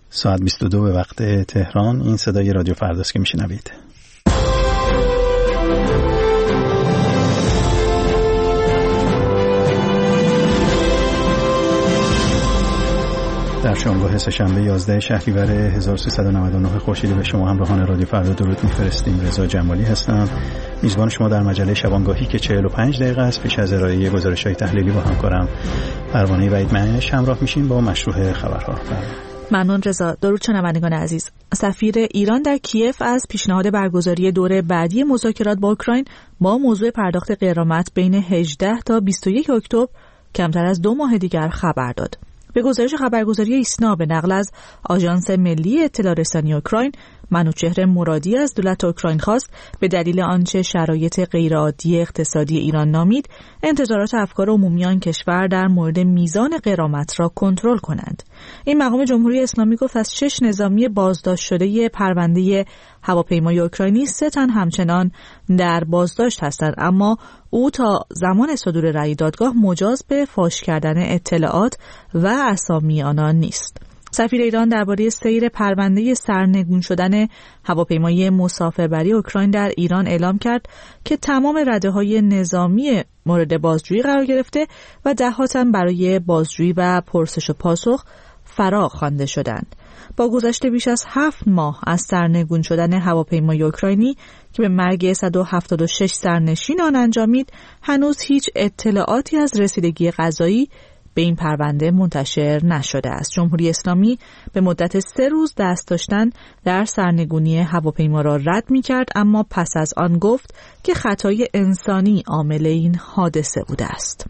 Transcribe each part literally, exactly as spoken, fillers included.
ساعت بیست و دو به وقت تهران. این صدای رادیو فرداست که میشنوید. در شامگاه سه‌شنبه یازده شهریور هزار و سیصد و نود و نه خورشیدی به شما همراهان رادیو فردا درود می‌فرستیم. رضا جمالی هستم، میزبان شما در مجله شبانگاهی که چهل و پنج دقیقه است. پیش از ارائه گزارش‌های تحلیلی با همکارم پروانه وحید منش همراه میشیم با مشروع خبرها. ممنون رضا. درود شنوندگان عزیز. سفیر ایران در کیف از پیشنهاد برگزاری دور بعدی مذاکرات با اوکراین با موضوع پرداخت غرامت بین هجده تا بیست و یک اکتبر کمتر از دو ماه دیگر خبر داد. به گزارش خبرگزاری ایسنا به نقل از آژانس ملی اطلاع رسانی اوکراین، منوچهر مرادی از دولت اوکراین خواست به دلیل آنچه شرایط غیرعادی اقتصادی ایران نامید، انتظارات افکار عمومی آن کشور در مورد میزان غرامت را کنترل کنند. این مقام جمهوری اسلامی گفت از شش نظامی بازداشت شده پرونده هواپیمای اوکراینی سه تن همچنان در بازداشت هستند، اما او تا زمان صدور رأی دادگاه مجاز به فاش کردن اطلاعات و اسامی آنان نیست. سفیر ایران درباره سیر پرونده سرنگون شدن هواپیمای مسافربری اوکراین در ایران اعلام کرد که تمام رده‌های نظامی مورد بازجویی قرار گرفته و ده‌هاتن برای بازجویی و پرسش و پاسخ فرا خوانده شدند. با گذشت بیش از هفت ماه از سرنگون شدن هواپیمای اوکراینی که به مرگ صد و هفتاد و شش سرنشین آن انجامید، هنوز هیچ اطلاعاتی از رسیدگی قضایی به این پرونده منتشر نشده است. جمهوری اسلامی به مدت سه روز دست داشتن در سرنگونی هواپیما را رد می کرد، اما پس از آن گفت که خطای انسانی عامل این حادثه بوده است.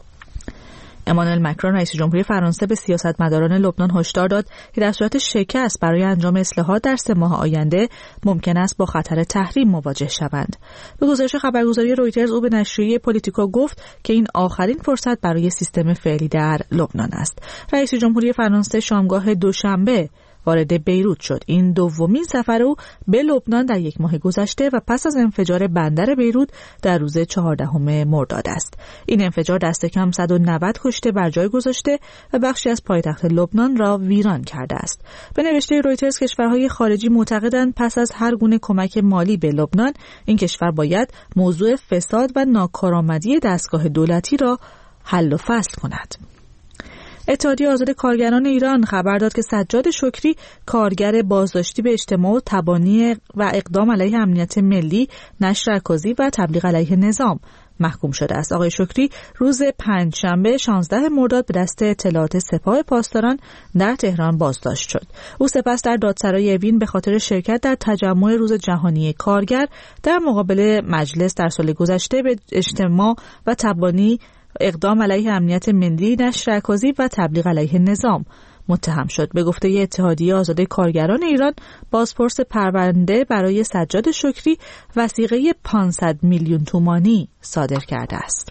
امانوئل مکرون رئیس جمهوری فرانسه به سیاستمداران لبنان هشدار داد که در صورت شکست برای انجام اصلاحات در سه ماه آینده ممکن است با خطر تحریم مواجه شوند. به گزارش خبرگزاری رویترز او به نشریه پولیتیکو گفت که این آخرین فرصت برای سیستم فعلی در لبنان است. رئیس جمهوری فرانسه شامگاه دوشنبه وارد بیروت شد. این دومین سفر او به لبنان در یک ماه گذشته و پس از انفجار بندر بیروت در روز چهاردهم مرداد است. این انفجار دست کم صد و نود کشته بر جای گذاشته و بخشی از پایتخت لبنان را ویران کرده است. به نوشته رویترز کشورهای خارجی معتقدند پس از هر گونه کمک مالی به لبنان، این کشور باید موضوع فساد و ناکارآمدی دستگاه دولتی را حل و فصل کند. اتحادیه آزاد کارگران ایران خبر داد که سجاد شکری، کارگر بازداشتی به اجتماع و تبانی و اقدام علیه امنیت ملی، نشر عکاسی و تبلیغ علیه نظام محکوم شده است. آقای شکری روز پنجشنبه شانزده مرداد به دست اطلاعات سپاه پاسداران در تهران بازداشت شد. او سپس در دادسرای اوین به خاطر شرکت در تجمع روز جهانی کارگر در مقابل مجلس در سال گذشته به اجتماع و تبانی، اقدام علیه امنیت ملی، نشر عکاسی و تبلیغ علیه نظام متهم شد. به گفته اتحادیه آزاد کارگران ایران، بازپرس پرونده برای سجاد شکری وثیقه پانصد میلیون تومانی صادر کرده است.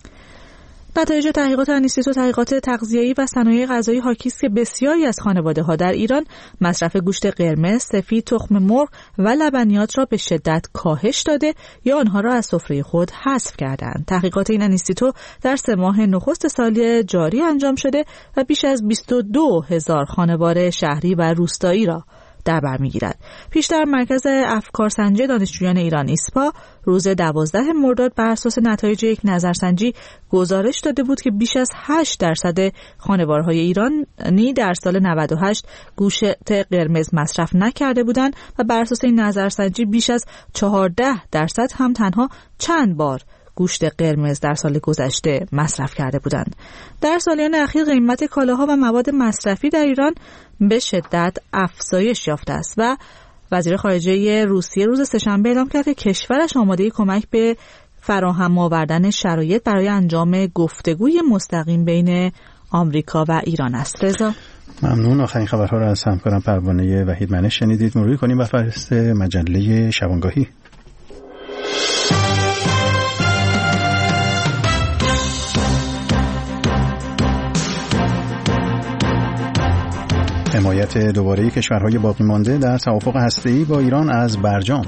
نتایج تحقیقات انیستیتو تحقیقات تغذیه‌ای و صنایع غذایی حاکی است که بسیاری از خانواده‌ها در ایران مصرف گوشت قرمز، سفید، تخم مرغ و لبنیات را به شدت کاهش داده یا آنها را از سفره خود حذف کردند. تحقیقات این انیستیتو در سه ماه نخست سال جاری انجام شده و بیش از بیست و دو هزار خانوار شهری و روستایی را در بر می‌گیرد. پیشتر مرکز افکارسنجی دانشجویان ایران ایسپا روز دوازده مرداد بر اساس نتایج یک نظرسنجی گزارش داده بود که بیش از هشت درصد خانوارهای ایرانی در سال نود و هشت گوشت قرمز مصرف نکرده بودند و بر اساس این نظرسنجی بیش از چهارده درصد هم تنها چند بار گوشت قرمز در سال گذشته مصرف کرده بودند. در سالیان اخیر قیمت کالاها و مواد مصرفی در ایران به شدت افزایش یافته است و وزیر خارجه روسیه روز سه‌شنبه اعلام کرد که کشورش آماده کمک به فراهم آوردن شرایط برای انجام گفتگوی مستقیم بین آمریکا و ایران است. رضا ممنون. آخرین خبرها را از همکارم پروانه وحید منش شنیدید. مرور کنیم بر فهرست مجله شبانگاهی. حمایت دوباره کشورهای باقی مانده در توافق هسته‌ای با ایران از برجام.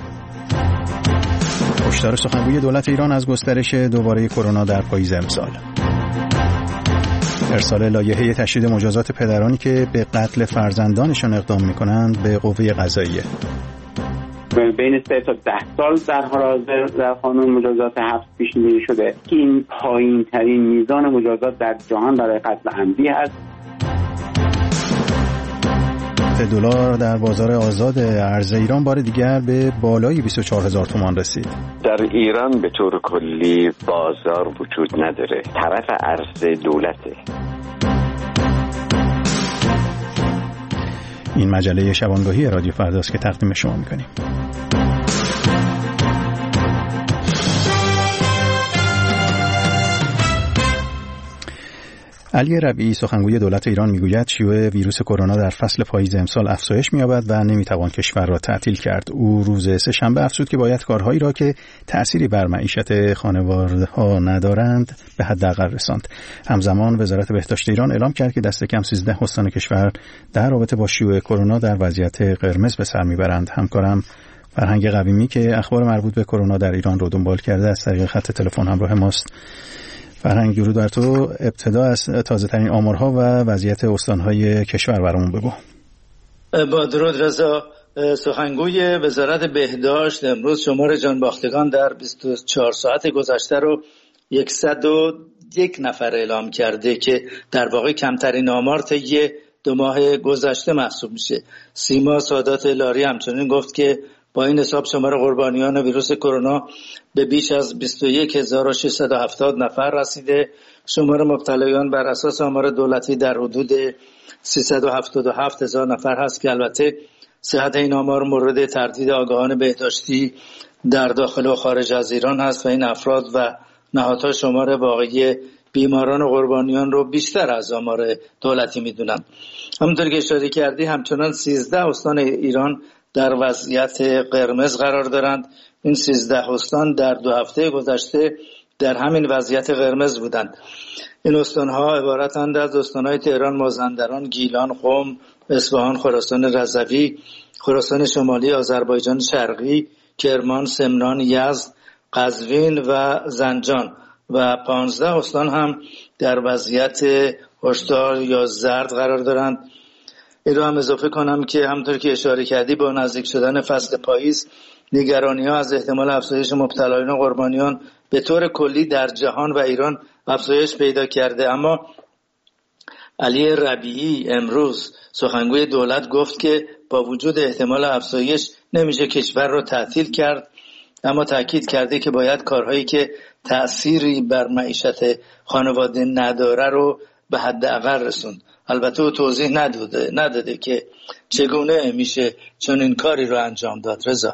هشدار سخنگوی دولت ایران از گسترش دوباره کرونا در پاییز امسال. ارسال لایحه تشدید مجازات پدرانی که به قتل فرزندانشان اقدام می‌کنند به قوه قضاییه. بین سه تا ده سال در حال حاضر در قانون مجازات حبس پیش‌بینی شده که این پایین ترین میزان مجازات در جهان برای قتل عمدی است. دلار در بازار آزاد ارز ایران بار دیگر به بالای بیست و چهار هزار تومان رسید. در ایران به طور کلی بازار وجود نداره، طرف ارز دولته. این مجله شبانگاهی رادیو فرداست که تقدیم شما می‌کنیم. علی ربیعی سخنگوی دولت ایران میگوید شیوع ویروس کرونا در فصل پاییز امسال افزایش می‌یابد و نمی‌توان کشور را تعطیل کرد. او روز سه‌شنبه افزود که باید کارهایی را که تأثیری بر معیشت خانوارها ندارند به حداقل رساند. همزمان وزارت بهداشت ایران اعلام کرد که دست کم سیزده استان کشور در رابطه با شیوع کرونا در وضعیت قرمز به سر میبرند. همکارم فرهنگ قویمی که اخبار مربوط به کرونا در ایران رو دنبال کرده از طریق خط تلفن همراه ماست. فرهنگ، درود بر تو. ابتدا از تازه ترین آمارها و وضعیت استانهای کشور برامون بگو. با درود رضا. سخنگوی وزارت بهداشت امروز شمار جانباختگان در بیست و چهار ساعت گذشته رو صد و یک نفر اعلام کرده که در واقع کمترین آمار طی دو ماه گذشته محسوب میشه. سیما سادات لاری همچنین گفت که با این حساب شمار قربانیان ویروس کرونا به بیش از بیست و یک هزار و ششصد و هفتاد نفر رسیده. شمار مبتلایان بر اساس آمار دولتی در حدود سیصد و هفتاد و هفت هزار نفر هست که البته صحت این آمار مورد تردید آگاهان بهداشتی در داخل و خارج از ایران هست و این افراد و نهادها شمار واقعی بیماران و قربانیان رو بیشتر از آمار دولتی میدونن. همونطور که اشاره کردی همچنان سیزده استان ایران در وضعیت قرمز قرار دارند. این سیزده استان در دو هفته گذشته در همین وضعیت قرمز بودند. این استانها عبارتند از استانهای تهران، مازندران، گیلان، قم، اصفهان، خراسان رضوی، خراسان شمالی، آذربایجان شرقی، کرمان، سمنان، یزد، قزوین و زنجان و پانزده استان هم در وضعیت هشدار یا زرد قرار دارند. این رو هم اضافه کنم که همونطور که اشاره کردی با نزدیک شدن فصل پاییز نگرانی ها از احتمال افزایش مبتلایان و قربانیان به طور کلی در جهان و ایران افزایش پیدا کرده. اما علی ربیعی امروز سخنگوی دولت گفت که با وجود احتمال افزایش نمیشه کشور رو تعطیل کرد، اما تاکید کرده که باید کارهایی که تأثیری بر معیشت خانواده نداره رو به حداقل رسوند. البته او توضیح نداده نداده که چگونه میشه چون این کاری رو انجام داد. رضا،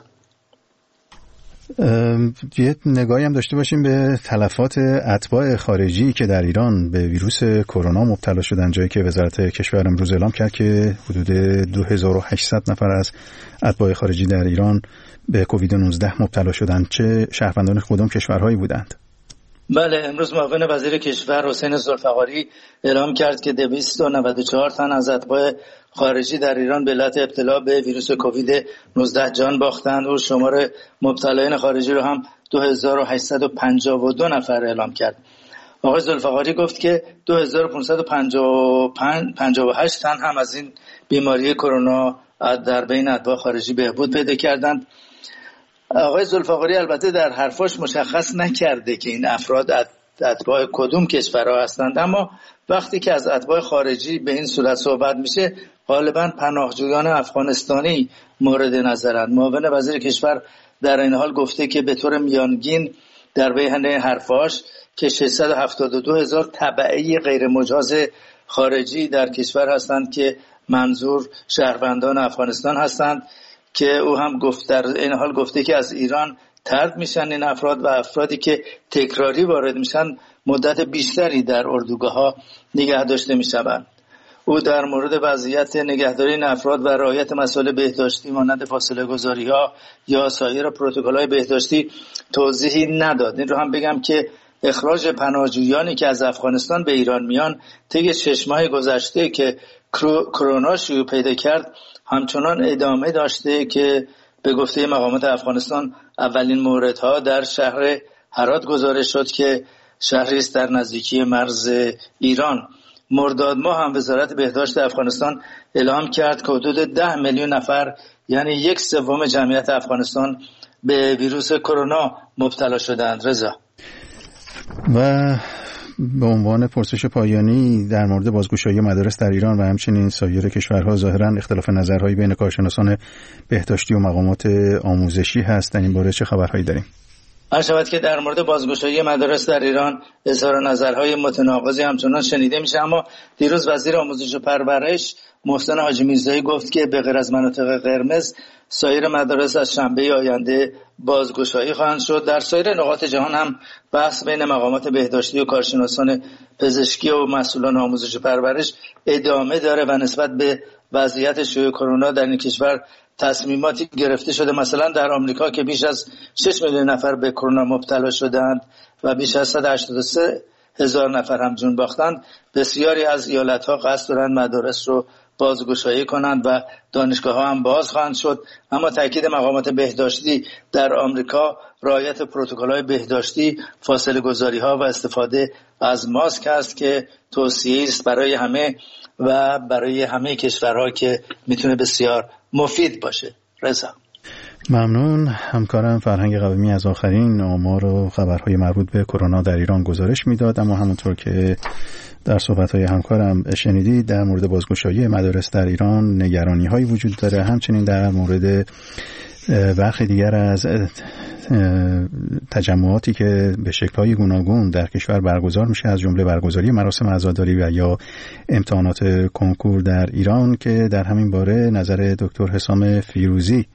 یه نگاهی هم داشته باشیم به تلفات اتباع خارجی که در ایران به ویروس کرونا مبتلا شدن، جایی که وزارت کشور امروز اعلام کرد که حدود دو هزار و هشتصد نفر از اتباع خارجی در ایران به کووید نوزده مبتلا شدند. چه شهروندان کدام کشورهایی بودند؟ بله، امروز معاون وزیر کشور حسین ذوالفقاری اعلام کرد که دویست و نود و چهار تن از اتباع خارجی در ایران به علت ابتلا به ویروس کووید نوزده جان باختند و شمار مبتلایان خارجی رو هم دو هزار و هشتصد و پنجاه و دو نفر اعلام کرد. آقای ذوالفقاری گفت که دو هزار و پانصد و پنجاه و هشت تن هم از این بیماری کرونا در بین اتباع خارجی بهبود پیدا کردند. آقای ذوالفقاری البته در حرفاش مشخص نکرده که این افراد اتباع کدوم کشورها هستند، اما وقتی که از اتباع خارجی به این صورت صحبت میشه غالبا پناهجویان افغانستانی مورد نظرند. معاون وزیر کشور در این حال گفته که به طور میانگین در بین حرفاش که ششصد و هفتاد و دو هزار تبعی غیر مجاز خارجی در کشور هستند که منظور شهروندان افغانستان هستند، که او هم گفت در این حال گفته که از ایران طرد میشن این افراد و افرادی که تکراری وارد میشن مدت بیشتری در اردوگاه‌ها نگه داشته میشوند. او در مورد وضعیت نگهداری این افراد و رعایت مسائل بهداشتی مانند فاصله گذاری‌ها یا سایر پروتکل‌های بهداشتی توضیحی نداد. این رو هم بگم که اخراج پناهجویانی که از افغانستان به ایران میان طی شش ماه گذشته که کرونا شیوع پیدا کرد همچنان ادامه داشته که به گفته مقامات افغانستان اولین موردها در شهر هرات گزارش شد که شهری است در نزدیکی مرز ایران. مرداد ماه هم وزارت بهداشت افغانستان اعلام کرد که حدود ده میلیون نفر یعنی یک سوم جمعیت افغانستان به ویروس کرونا مبتلا شدند. رضا و به عنوان پرسش پایانی در مورد بازگشایی مدارس در ایران و همچنین سایر کشورها ظاهراً اختلاف نظرهایی بین کارشناسان بهداشتی و مقامات آموزشی هست. در این باره چه خبرهایی داریم؟ عرض شود که در مورد بازگشایی مدارس در ایران اظهار نظرهای متناقضی همچنان شنیده میشه، اما دیروز وزیر آموزش و پرورش محسن حاجی میرزایی گفت که به غیر از مناطق قرمز سایر مدارس از شنبه آینده بازگشایی خواهند شد. در سایر نقاط جهان هم بحث بین مقامات بهداشتی و کارشناسان پزشکی و مسئولان آموزش و پرورش ادامه داره و نسبت به وضعیت شیوع کرونا در این کشور تصمیماتی گرفته شده. مثلا در آمریکا که بیش از شش میلیون نفر به کرونا مبتلا شدند و بیش از صد و هشتاد و سه هزار نفر هم جون باختند، بسیاری از ایالت‌ها قصد دارند مدارس رو بازگشایی کنند و دانشگاه‌ها هم باز خواهند شد. اما تاکید مقامات بهداشتی در آمریکا رعایت پروتکل‌های بهداشتی، فاصله گذاری‌ها و استفاده از ماسک است که توصیه‌ای است برای همه و برای همه کشورها که میتونه بسیار مفید باشه. رضا ممنون. همکارم فرهنگ قویمی از آخرین آمار و خبرهای مربوط به کرونا در ایران گزارش میداد، اما همونطور که در صحبت‌های همکارم شنیدید در مورد بازگشایی مدارس در ایران نگرانی‌هایی وجود داره. همچنین در مورد برخی دیگر از تجمعاتی که به شکل‌های گوناگون در کشور برگزار میشه، از جمله برگزاری مراسم عزاداری و یا امتحانات کنکور در ایران، که در همین باره نظر دکتر حسام فیروزی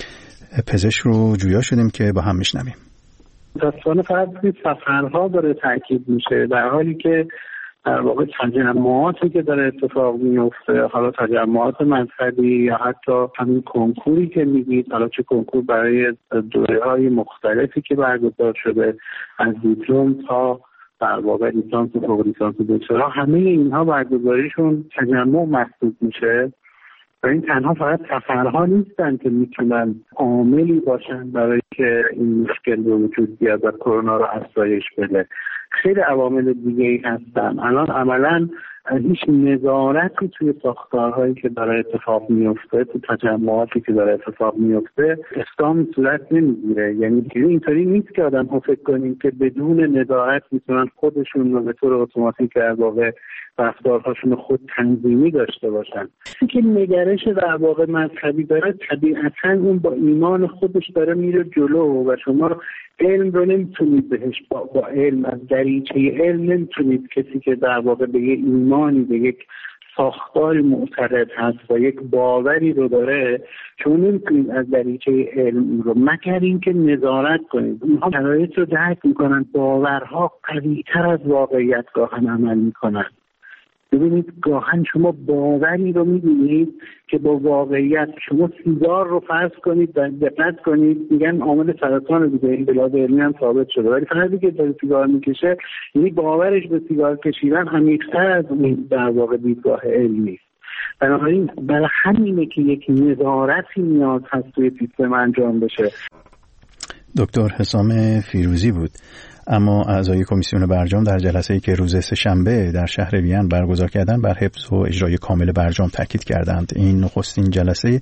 پزشک رو جویا شدیم که با هم میشنویم. داستان فقط سفرها داره تاکید میشه، در حالی که در واقع تجمعاتی که داره اتفاق میفته، حالا تجمعات مذهبی یا حتی همین کنکوری که میگید، حالا چه کنکور برای دوره‌های مختلفی که برگزار شده از دیپلم تا در واقع لیسانس و فوق لیسانس و دکترا، همه اینها برگزاریشون تجمع محسوب میشه و این تنها فقط سفرها نیستن که میتونن عاملی باشن برای که این مشکل به وجود بیاد و کرونا رو افزایش بده. خیلی عوامل دیگه ای هستن. الان عملاً هیچ نظارتی توی ساختارهایی که داره اتفاق میفته، تو تجمعاتی که داره اتفاق میفته اقدام صورت نمیگیره. یعنی اینطوری نیست که آدم ها فکر کنیم که بدون نظارت میتونن خودشون رو به طور اتوماتیک در واقع رفتارهاشون خود تنظیمی داشته باشن. چیزی که نگرش در واقع مذهبی داره طبیعتاً اون با ایمان خودش داره میره جلو و شما علم رو نمیتونید بهش با, با علم از دریچه علم نمیتونید کسی که در واقع به یه ایمانی، به یک ساختاری معتقد هست و یک باوری رو داره، چون نمیتونید از دریچه علم رو، مگر اینکه نظارت کنید. اونها شرایط رو درک میکنن، باورها قوی‌تر از واقعیت گاهن عمل میکنن. ببینید گاهن شما باوری رو میبینید که با واقعیت، شما سیگار رو فرض کنید، دقت کنید، میگن عامل سرطان دیگه، این بلاد علمی هم ثابت شده، ولی فردی که داره سیگار میکشه یعنی باورش به سیگار کشیدن عمیق‌تر از اون در واقع دیدگاه علمی است. بنابراین برای همینه که یک نظارتی نیاز هست توی سیستم انجام بشه. دکتر حسام فیروزی بود. اما اعضای کمیسیون برجام در جلسه‌ای که روز سه‌شنبه در شهر وین برگزار کردند بر حفظ و اجرای کامل برجام تاکید کردند. این نخستین جلسه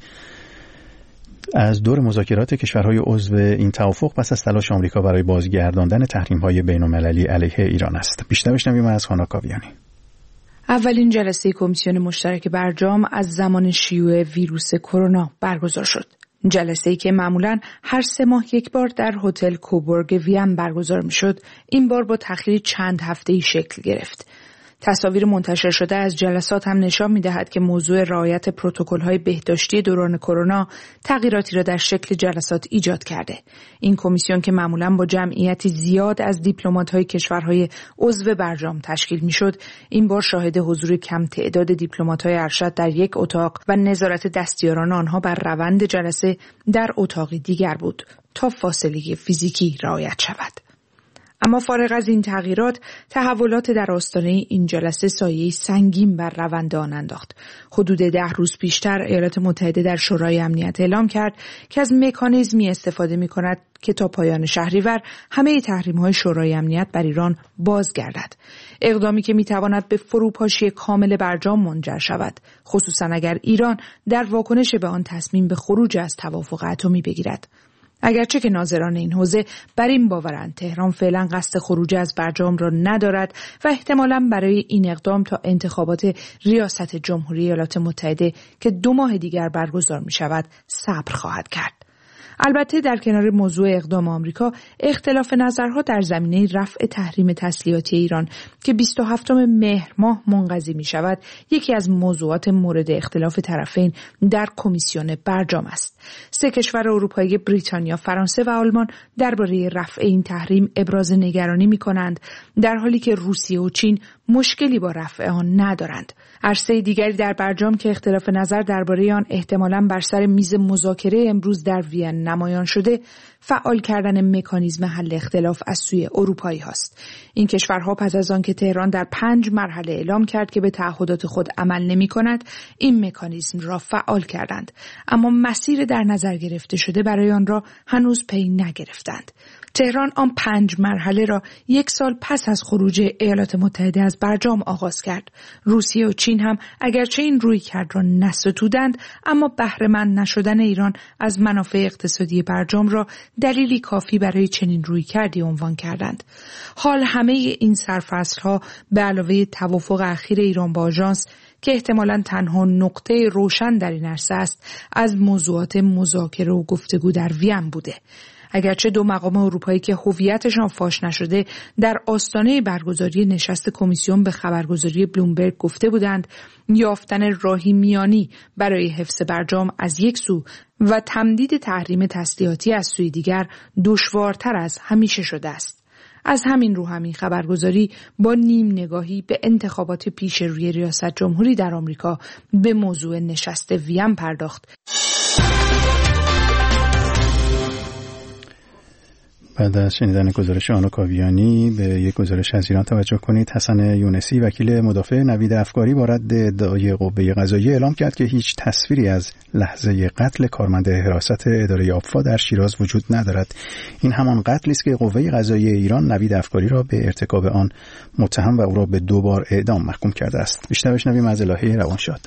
از دور مذاکرات کشورهای عضو این توافق پس از تلاش آمریکا برای بازگرداندن تحریم‌های بین‌المللی علیه ایران است. بیشتر بشنویم از خانا کاویانی. اولین جلسه کمیسیون مشترک برجام از زمان شیوع ویروس کرونا برگزار شد. جلسه‌ای که معمولاً هر سه ماه یک بار در هتل کوبورگ وین برگزار می‌شد، این بار با تأخیر چند هفته‌ای شکل گرفت. تصاویر منتشر شده از جلسات هم نشان می‌دهد که موضوع رعایت پروتکل‌های بهداشتی دوران کرونا تغییراتی را در شکل جلسات ایجاد کرده. این کمیسیون که معمولاً با جمعیتی زیاد از دیپلمات‌های کشورهای عضو برجام تشکیل می‌شد، این بار شاهد حضور کم تعداد دیپلمات‌های ارشد در یک اتاق و نظارت دستیاران آنها بر روند جلسه در اتاقی دیگر بود تا فاصله فیزیکی رعایت شود. اما فارغ از این تغییرات، تحولات در آستانه این جلسه سایه‌ای سنگین بر روند آن انداخت. حدود ده روز پیشتر ایالات متحده در شورای امنیت اعلام کرد که از مکانیزمی استفاده می‌کند که تا پایان شهریور همه تحریم‌های شورای امنیت بر ایران بازگردد. اقدامی که می‌تواند به فروپاشی کامل برجام منجر شود، خصوصا اگر ایران در واکنش به آن تصمیم به خروج از توافق اتمی بگیرد. اگرچه که ناظران این حوزه بر این باورند تهران فعلا قصد خروج از برجام را ندارد و احتمالاً برای این اقدام تا انتخابات ریاست جمهوری ایالات متحده که دو ماه دیگر برگزار می شود صبر خواهد کرد. البته در کنار موضوع اقدام آمریکا، اختلاف نظرها در زمینه رفع تحریم تسلیحاتی ایران که بیست و هفتم مهر ماه منقضی می شود، یکی از موضوعات مورد اختلاف طرفین در کمیسیون برجام است. سه کشور اروپایی بریتانیا، فرانسه و آلمان درباره رفع این تحریم ابراز نگرانی می کنند، در حالی که روسیه و چین مشکلی با رفع آن ندارند. عرصه دیگری در برجام که اختلاف نظر درباره آن احتمالاً بر سر میز مذاکره امروز در وین نمایان شده، فعال کردن مکانیزم حل اختلاف از سوی اروپایی هاست. این کشورها پس از آن که تهران در پنج مرحله اعلام کرد که به تعهدات خود عمل نمی کند، این مکانیزم را فعال کردند، اما مسیر در نظر گرفته شده برای آن را هنوز پی نگرفتند. تهران آن پنج مرحله را یک سال پس از خروج ایالات متحده از برجام آغاز کرد. روسیه و چین هم اگرچه این رویکرد را نستودند، اما بهره‌مند نشدن ایران از منافع اقتصادی برجام را دلیلی کافی برای چنین رویکردی عنوان کردند. حال همه این سرفصل‌ها به علاوه توافق اخیر ایران با آژانس که احتمالاً تنها نقطه روشن در این عرصه است، از موضوعات مذاکره و گفتگو در وین بوده. اگرچه دو مقام اروپایی که هویتشان فاش نشده در آستانه برگزاری نشست کمیسیون به خبرگزاری بلومبرگ گفته بودند یافتن راهی میانی برای حفظ برجام از یک سو و تمدید تحریم تسلیحاتی از سوی دیگر دشوارتر از همیشه شده است. از همین رو همین خبرگزاری با نیم نگاهی به انتخابات پیش روی ریاست جمهوری در آمریکا به موضوع نشست وین پرداخت. بعد از شنیدن گزارش آنو کاویانی به یک گزارش از ایران توجه کنید. حسن یونسی وکیل مدافع نوید افکاری با رد ادعای قوه قضاییه اعلام کرد که هیچ تصویری از لحظه قتل کارمند حراست اداره آبفا در شیراز وجود ندارد. این همان قتلی است که قوه قضاییه ایران نوید افکاری را به ارتکاب آن متهم و او را به دو بار اعدام محکوم کرده است. بیشتر بشنویم از الهه روانشاد.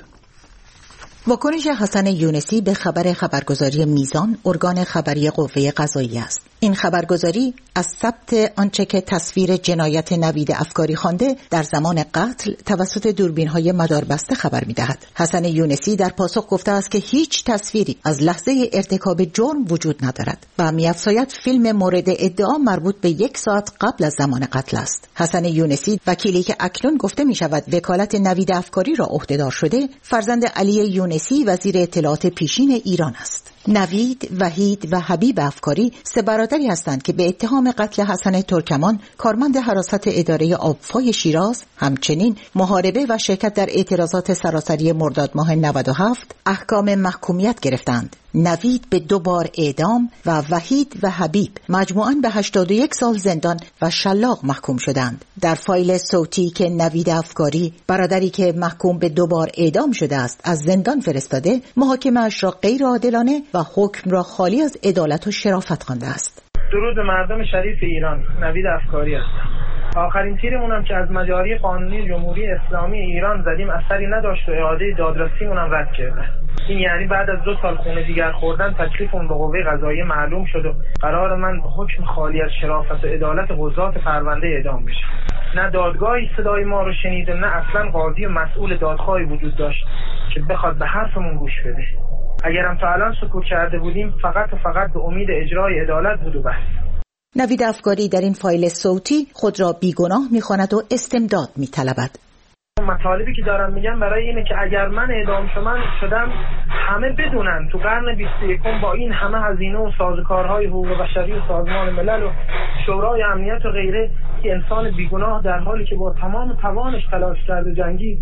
واکنش حسن یونسی به خبر خبرگزاری میزان ارگان خبری قوه قضاییه است. این خبرگزاری از ثبت آنچه که تصویر جنایت نوید افکاری خوانده در زمان قتل توسط دوربین‌های مداربسته خبر می‌دهد. حسن یونسی در پاسخ گفته است که هیچ تصویری از لحظه ارتکاب جرم وجود ندارد و می‌افزاید فیلم مورد ادعا مربوط به یک ساعت قبل از زمان قتل است. حسن یونسی وکیلی که اکنون گفته می‌شود وکالت نوید افکاری را عهده‌دار شده، فرزند علی یونسی وزیر اطلاعات پیشین ایران است. نوید، وحید و حبیب افکاری سه برادری هستند که به اتهام قتل حسن ترکمان کارمند حراست اداره آبفای شیراز، همچنین محاربه و شرکت در اعتراضات سراسری مرداد ماه نود و هفت احکام محکومیت گرفتند. نوید به دو بار اعدام و وحید و حبیب مجموعاً به هشتاد و یک سال زندان و شلاق محکوم شدند. در فایل صوتی که نوید افکاری، برادری که محکوم به دو بار اعدام شده است، از زندان فرستاده، محاکمه اش را غیر عادلانه و حکم را خالی از عدالت و شرافت خوانده است. درود به مردم شریف ایران. نوید افکاری هستم. آخرین تیرمون هم که از مجاری قانونی جمهوری اسلامی ایران زدیم اثری نداشت و اعاده دادرسیمون هم رد کرده. این یعنی بعد از دو سال خون دیگر خوردن تکلیف اون به قوه قضاییه معلوم شد و قرار من به حکم خالی از شرافت و عدالت قضات پرونده اعدام بشم. نه دادگاهی صدای ما رو شنید و نه اصلا قاضی و مسئول دادخواهی وجود داشت که بخواد به حرفمون گوش بده. اگرم تا الان سکوت کرده بودیم فقط و فقط به امید اجرای عدالت بود و بس. نوید افکاری در این فایل صوتی خود را بیگناه می‌خواند و استمداد می‌طلبد. مطالبی که دارم میگم برای اینه که اگر من اعدام شدم همه بدونن تو قرن بیست و یکم با این همه هزینه و سازوکارهای حقوق بشری و سازمان ملل و شورای امنیت و غیره که انسان بیگناه در حالی که با تمام توانش تلاش کرد و جنگید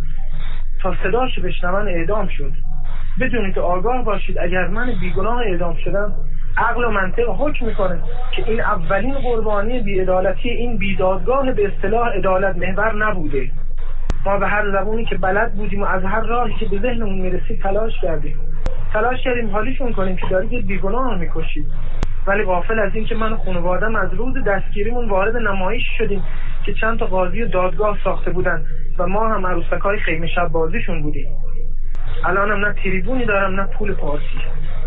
تا صداش بشنون اعدام شد. بدونید که آگاه باشید اگر من بیگناه اعدام شدم عقل و منطق حکم میکنه که این اولین قربانی بی‌عدالتی این بیدادگاه به اصطلاح عدالت محور نبوده. ما به هر زبونی که بلد بودیم و از هر راهی که به ذهنمون میرسید تلاش کردیم تلاش کردیم حالیشون کنیم که دارید یه بیگناه رو میکشید، ولی غافل از این که من و خانواده‌ام از روز دستگیریمون وارد نمایش شدیم که چند تا قاضی و دادگاه ساخته بودن و ما هم عروسک‌های خیمه شب بازیشون بودیم. الانم نه تریبونی دارم نه پول پارسی.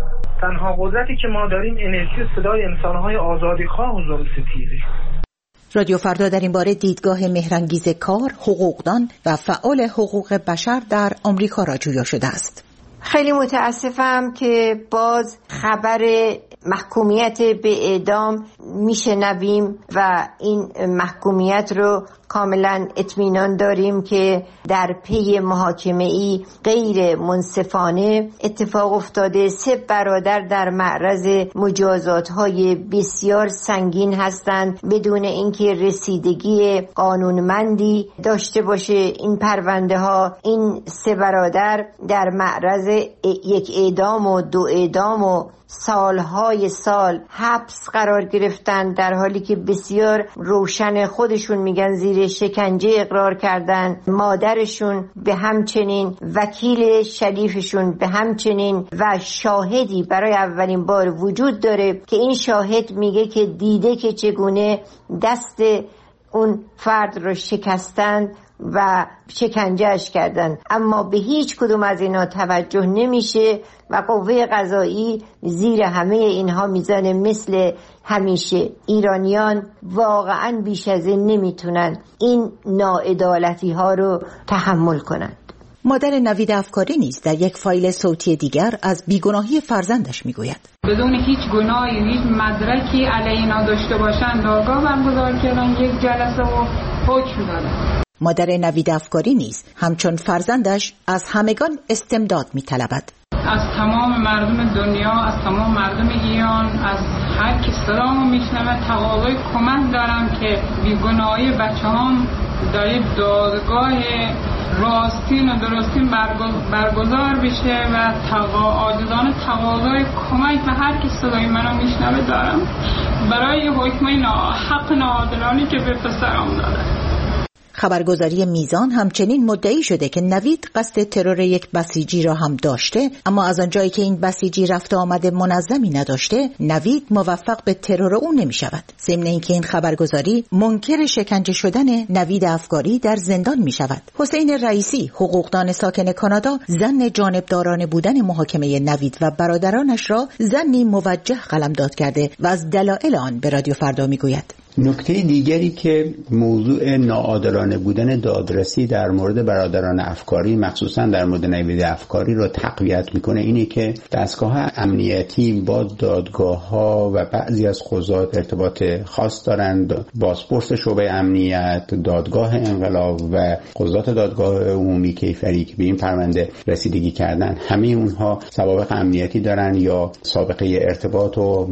تنها قدرتی که ما داریم انرژی و صدای انسان‌های آزادیخواه و ظلم ستیزه. رادیو فردا در این باره دیدگاه مهرانگیز کار، حقوقدان و فعال حقوق بشر در آمریکا را جویا شده است. خیلی متاسفم که باز خبر محکومیت به اعدام میشنویم و این محکومیت رو کاملا اطمینان داریم که در پی محاکمه‌ای غیر منصفانه اتفاق افتاده. سه برادر در معرض مجازات‌های بسیار سنگین هستند بدون اینکه رسیدگی قانونمندی داشته باشه. این پرونده ها، این سه برادر در معرض یک اعدام و دو اعدام و سالهای سال حبس قرار گرفتن، در حالی که بسیار روشن خودشون میگن زیر شکنجه اقرار کردن. مادرشون به همچنین، وکیل شریفشون به همچنین و شاهدی برای اولین بار وجود داره که این شاهد میگه که دیده که چگونه دست اون فرد رو شکستن و شکنجهش کردن، اما به هیچ کدوم از اینا توجه نمیشه و قوه قضایی زیر همه اینها میزنه. مثل همیشه ایرانیان واقعا بیش از این نمیتونن این ناعدالتی ها رو تحمل کنند. مادر نوید افکاری نیز در یک فایل صوتی دیگر از بیگناهی فرزندش میگوید. بدون هیچ گناهی، هیچ مدرکی علیه اینا داشته باشن دادگاه برگزار کردن، یک جلسه و حکم دادن. مادر نوید افکاری نیز همچون فرزندش از همگان استمداد میطلبد. از تمام مردم دنیا، از تمام مردم ایران، از هر کی صدامو میشنوه تقاضای کمک دارم که بیگناهی بچه‌هام در دادگاه راستین و درستین برگزار بشه و تقا عاجزانه تقاضای کمک به هر کی صدای منو میشنوه دارم برای حکم حق ناعادلانه که به پسرم داده. خبرگزاری میزان همچنین مدعی شده که نوید قصد ترور یک بسیجی را هم داشته، اما از آنجایی که این بسیجی رفت آمد منظمی نداشته، نوید موفق به ترور او نمی شود. ضمن اینکه این خبرگزاری منکر شکنجه شدن نوید افکاری در زندان می شود. حسین رئیسی، حقوقدان ساکن کانادا، ظن جانبدارانه بودن محاکمه نوید و برادرانش را ظنی موجه قلمداد کرده و از دلایل آن به رادیو فردا می گوید. نکته دیگری که موضوع ناعادلانه بودن دادرسی در مورد برادران افکاری، مخصوصا در مورد نوید افکاری رو تقویت میکنه اینه که دستگاه امنیتی با دادگاه ها و بعضی از قضات ارتباط خاص دارند. بازپرس شعبه امنیت، دادگاه انقلاب و قضات دادگاه عمومی کیفری که به این پرونده رسیدگی کردن، همه اونها سوابق امنیتی دارن یا سابقه ارتباط و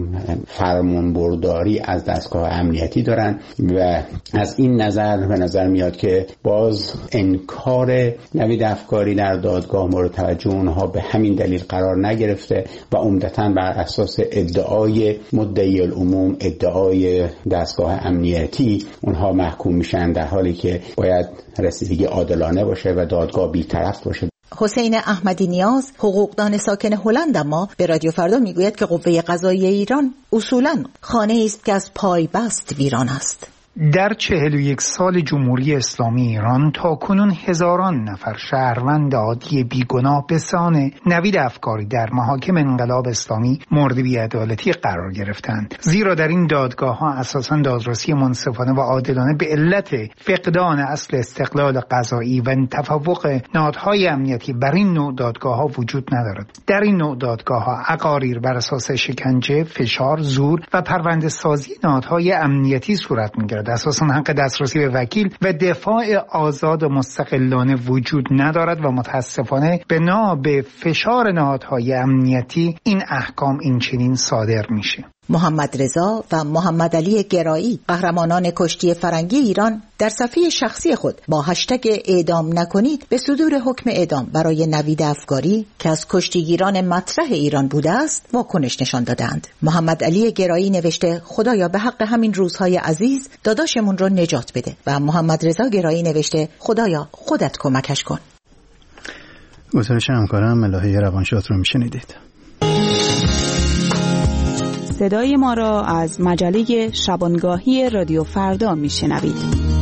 فرمانبرداری از دستگاه امنیتی دارن و از این نظر به نظر میاد که باز انکار نوید افکاری در دادگاه مورد توجه اونها به همین دلیل قرار نگرفته و عمدتاً بر اساس ادعای مدعی العموم، ادعای دستگاه امنیتی اونها محکوم میشن، در حالی که باید رسیدگی عادلانه باشه و دادگاه بی‌طرف باشه. حسین احمدی نیاز، حقوقدان ساکن هلند، اما به رادیو فردا میگوید که قوه قضاییه ایران اصولاً خانه است که از پای بست ویران است. در چهل و یک سال جمهوری اسلامی ایران تا کنون هزاران نفر شهروند عادی بیگناه به سان نوید افکاری در محاکم انقلاب اسلامی مورد بی‌عدالتی قرار گرفتند، زیرا در این دادگاه ها اساساً دادرسی منصفانه و عادلانه به علت فقدان اصل استقلال قضایی و تفوق نهادهای امنیتی بر این نوع دادگاه ها وجود ندارد. در این نوع دادگاه ها اقاریر بر اساس شکنجه، فشار، زور و پرونده سازی نهادهای امنیتی صورت می‌گیرد. اساساً حق دسترسی به وکیل و دفاع آزاد و مستقلانه وجود ندارد و متاسفانه بنا به فشار نهادهای امنیتی این احکام این چنین صادر میشه. محمد رضا و محمد علی گرایی قهرمانان کشتی فرنگی ایران در صفحه شخصی خود با هشتگ اعدام نکنید به صدور حکم اعدام برای نوید افکاری که از کشتیگیران مطرح ایران بوده است واکنش نشان دادند. محمد علی گرایی نوشته خدایا به حق همین روزهای عزیز داداشمون رو نجات بده و محمد رضا گرایی نوشته خدایا خودت کمکش کن. گزارش همکارم ملاحه روانشاد رو میشنیدید. صدای ما را از مجله شبانگاهی رادیو فردا میشنوید.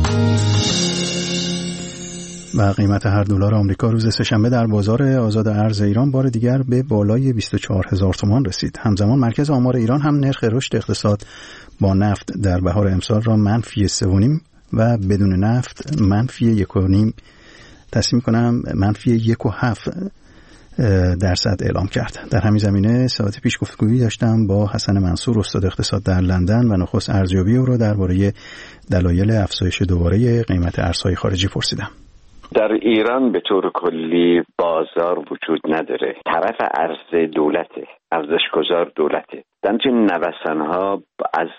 و قیمت هر دلار آمریکا روز سه‌شنبه در بازار آزاد ارز ایران بار دیگر به بالای بیست و چهار هزار تومان رسید. همزمان مرکز آمار ایران هم نرخ رشد اقتصاد با نفت در بهار امسال را منفی سه و نیم و بدون نفت منفی یک و نیم تصمیم کنم منفی یک و هفت درصد اعلام کرد. در همین زمینه ساعت پیش گفتگویی داشتم با حسن منصور استاد اقتصاد در لندن و نخست ارزیابی او را درباره دلایل افزایش دوباره قیمت ارزهای خارجی پرسیدم. در ایران به طور کلی بازار وجود نداره. طرف عرضه دولته، ارزشگذار دولته. در این نوسان‌ها از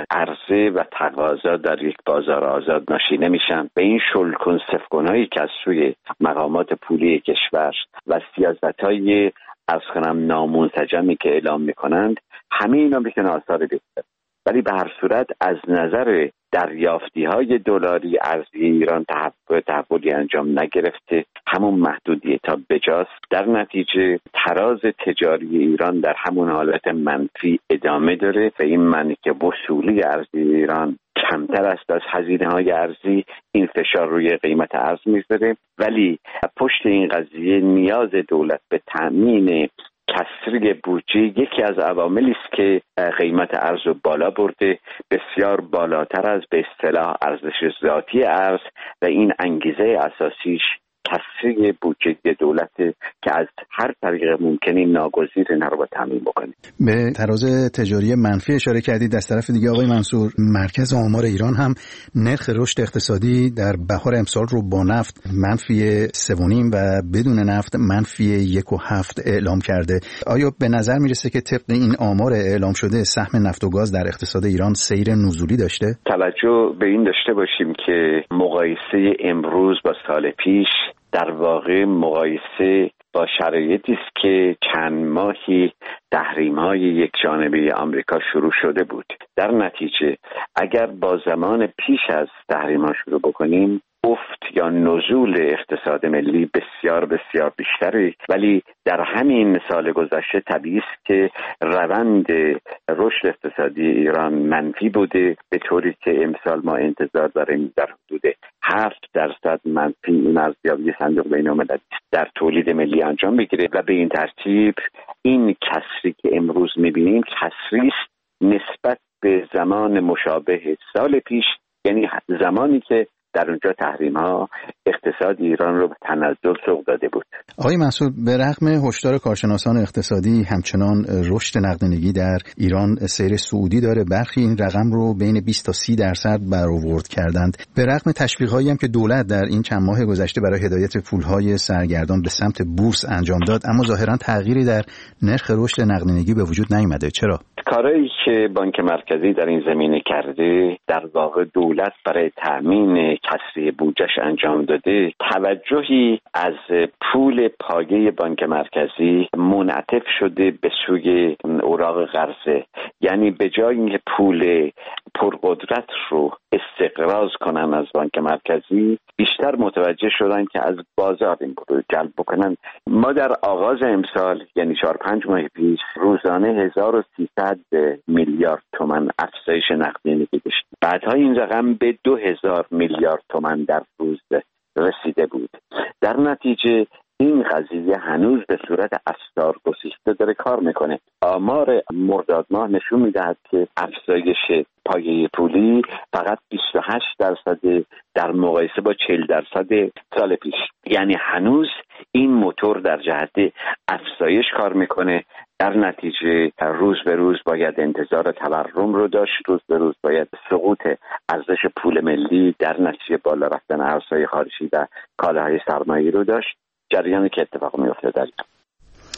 عرضه و تقاضا در یک بازار آزاد ناشی نمیشن. به این شلکن سفکنایی که از سوی مقامات پولی کشور و سیاست‌های از کنم نامنسجمی که اعلام میکنند، همه اینا میتونه آثار بیاره. ولی به هر صورت از نظر دریافتی های دلاری ارزی ایران تحولی انجام نگرفته، همون محدودیت تا بجاست. در نتیجه تراز تجاری ایران در همون حالت منفی ادامه داره و این معنی که وصولی ارزی ایران کمتر است از هزینه های ارزی. این فشار روی قیمت ارز میذاره، ولی پشت این قضیه نیاز دولت به تأمین کسری بودجه یکی از عواملی است که قیمت ارز رو بالا برده، بسیار بالاتر از به اصطلاح ارزش ذاتی ارز، و این انگیزه اساسیش کسری بودجه دولت که از هر طریق ممکنی ناگزیر این رو تامین بکنه. به تراز تجاری منفی اشاره کردید. از طرف دیگه آقای منصور، مرکز آمار ایران هم نرخ رشد اقتصادی در بهار امسال رو با نفت منفی سه و نیم و بدون نفت منفی یک و هفت اعلام کرده. آیا به نظر میرسه که طبق این آمار اعلام شده سهم نفت و گاز در اقتصاد ایران سیر نزولی داشته؟ توجه به این داشته باشیم که مقایسه امروز با سال پیش در واقع مقایسه با شرایطی است که چند ماهی تحریم‌های یک جانبه آمریکا شروع شده بود. در نتیجه اگر با زمان پیش از تحریم‌ها شروع بکنیم، افت یا نزول اقتصاد ملی بسیار بسیار بیشتری، ولی در همین سال گذشته طبیعی است که روند رشد اقتصادی ایران منفی بوده، به طوری که امسال ما انتظار داریم در حدود هفت درصد منفی این ارزیابی صندوق بین‌المللی در تولید ملی انجام بگیره و به این ترتیب این کسری که امروز می‌بینیم کسری است نسبت به زمان مشابه سال پیش، یعنی زمانی که در اونجا تحریم ها اقتصاد ایران رو به تنزل سوق داده بود. آقای منصور، به رغم هشدار کارشناسان اقتصادی همچنان رشد نقدینگی در ایران سیر صعودی داره. برخی این رقم رو بین بیست تا سی درصد برآورد کردند. به رغم تشویق‌هایی هم که دولت در این چند ماه گذشته برای هدایت پول‌های سرگردان به سمت بورس انجام داد، اما ظاهراً تغییری در نرخ رشد نقدینگی به وجود نیامده. چرا؟ کارهایی که بانک مرکزی در این زمینه کرده، در واقع دولت برای تأمین کسری بودجه‌اش انجام داده، توجهی از پول پایه بانک مرکزی منعطف شده به سوی اوراق قرضه. یعنی به جای اینکه پول پرقدرت رو استقراض کنن از بانک مرکزی، بیشتر متوجه شدن که از بازار این پول رو جلب بکنن. ما در آغاز امسال، یعنی چهار پنج ماه پیش، روزانه هزار و سیصد میلیارد تومان افزایش نقدینگی داشتیم. بعدها این رقم به دو هزار میلیارد تومان در روز رسیده بود. در نتیجه این قضیه هنوز به صورت اسرار گسسته داره کار میکنه. آمار مرداد ماه نشون میدهد که افزایش پایه پولی فقط بیست و هشت درصد در مقایسه با چهل درصد سال پیش. یعنی هنوز این موتور در جهت افزایش کار میکنه. در نتیجه روز به روز باید انتظار تورم رو داشت، روز به روز باید سقوط ارزش پول ملی در نتیجه بالا رفتن ارزهای خارجی و کالاهای سرمایه‌ای رو داشت، جریانی که اتفاق میفته در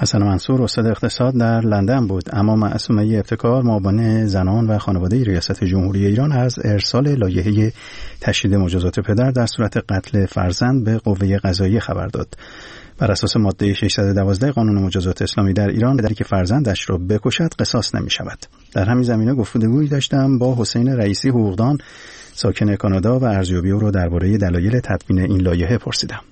حسن منصور استاد اقتصاد در لندن بود. اما معصومه ابتکار معاون زنان و خانواده ریاست جمهوری ایران از ارسال لایحه تشدید مجازات پدر در صورت قتل فرزند به قوه قضاییه خبر داد. بر اساس ماده ششصد و دوازده قانون مجازات اسلامی در ایران، پدری که فرزندش را بکشد قصاص نمی شود. در همین زمینه گفتگویی داشتم با حسین رئیسی حقوقدان ساکن کانادا و ارزیابی او را درباره دلایل تدوین این لایحه پرسیدم.